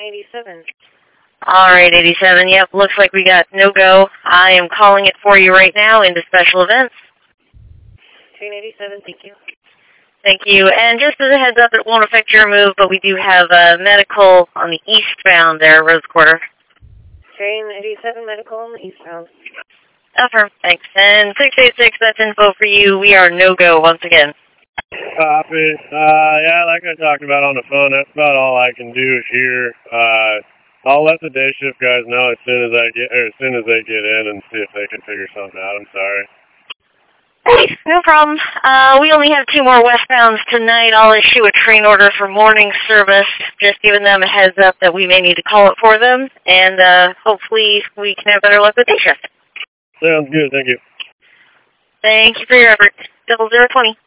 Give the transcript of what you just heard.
87. Alright, 87. Yep, looks like we got no-go. I am calling it for you right now into special events. Train 87, thank you. Thank you. And just as a heads up, it won't affect your move, but we do have medical on the eastbound there, Rose Quarter. Train 87, medical on the eastbound. Affirm, thanks. And 686, that's info for you. We are no-go once again. Copy. Yeah, like I talked about on the phone, that's about all I can do here. I'll let the day shift guys know as soon as they get in and see if they can figure something out. I'm sorry. Hey, no problem. We only have 2 more westbounds tonight. I'll issue a train order for morning service, just giving them a heads up that we may need to call it for them, and hopefully we can have better luck with day shift. Sounds good, thank you. Thank you for your effort. 0020.